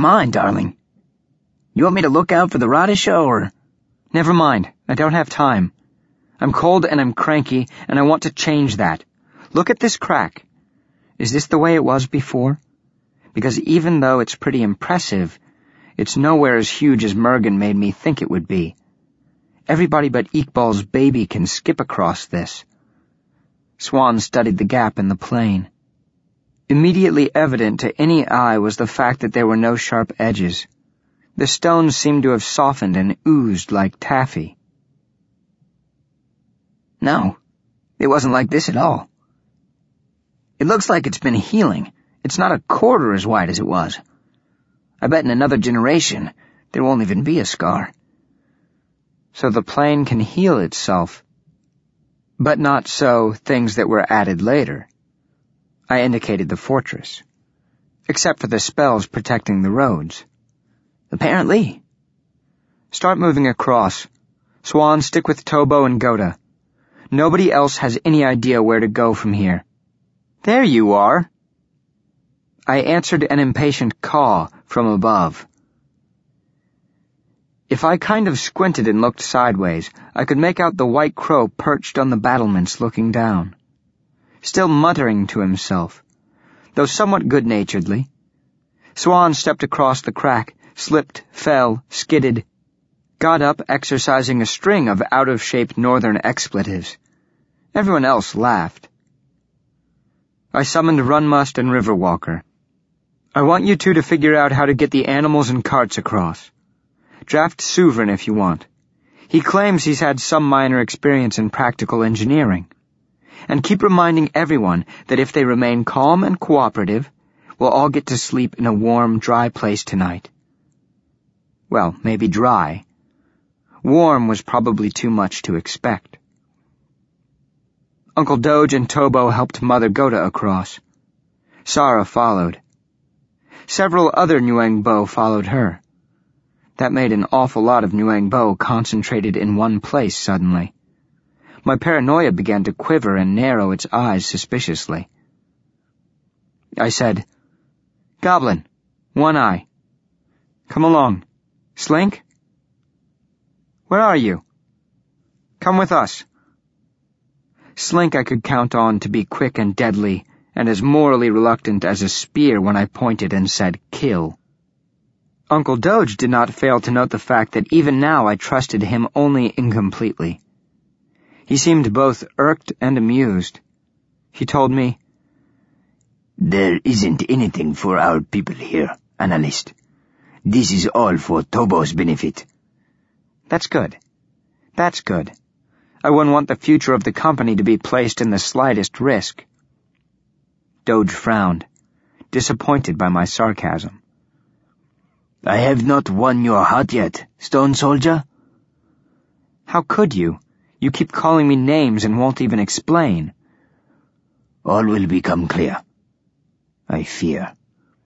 mine, darling. You want me to look out for the Radisha, or... Never mind. I don't have time. I'm cold and I'm cranky, and I want to change that. Look at this crack. Is this the way it was before? Because even though it's pretty impressive, it's nowhere as huge as Mergen made me think it would be. Everybody but Iqbal's baby can skip across this. Swan studied the gap in the plain. Immediately evident to any eye was the fact that there were no sharp edges. The stones seemed to have softened and oozed like taffy. No, it wasn't like this at all. It looks like it's been healing. It's not a quarter as wide as it was. I bet in another generation there won't even be a scar. So the plain can heal itself. But not so things that were added later. I indicated the fortress. Except for the spells protecting the roads. Apparently. Start moving across. Swan, stick with Tobo and Goda. Nobody else has any idea where to go from here. There you are. I answered an impatient caw from above. If I kind of squinted and looked sideways, I could make out the white crow perched on the battlements looking down, still muttering to himself, though somewhat good-naturedly. Swan stepped across the crack, slipped, fell, skidded, got up exercising a string of out-of-shape northern expletives. Everyone else laughed. I summoned Runmust and Riverwalker. I want you two to figure out how to get the animals and carts across. Draft Sovereign if you want. He claims he's had some minor experience in practical engineering. And keep reminding everyone that if they remain calm and cooperative, we'll all get to sleep in a warm, dry place tonight. Well, maybe dry. Warm was probably too much to expect. Uncle Doge and Tobo helped Mother Goda across. Sarah followed. Several other Nuangbo followed her. That made an awful lot of Nuangbo concentrated in one place suddenly. My paranoia began to quiver and narrow its eyes suspiciously. I said, Goblin, One Eye. Come along. Slink? Where are you? Come with us. Slink I could count on to be quick and deadly, and as morally reluctant as a spear when I pointed and said, kill. Uncle Doge did not fail to note the fact that even now I trusted him only incompletely. He seemed both irked and amused. He told me, There isn't anything for our people here, Analyst. This is all for Tobo's benefit. That's good. That's good. I wouldn't want the future of the company to be placed in the slightest risk. Doge frowned, disappointed by my sarcasm. I have not won your heart yet, Stone Soldier. How could you? You keep calling me names and won't even explain. All will become clear. I fear.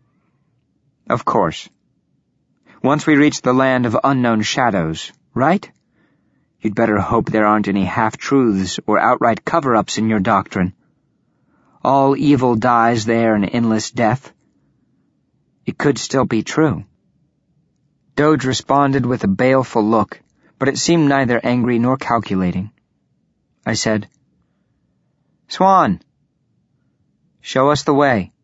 Of course. Once we reach the land of unknown shadows, right? You'd better hope there aren't any half-truths or outright cover-ups in your doctrine. All evil dies there in endless death. It could still be true. Doge responded with a baleful look, but it seemed neither angry nor calculating. I said, Swan, show us the way.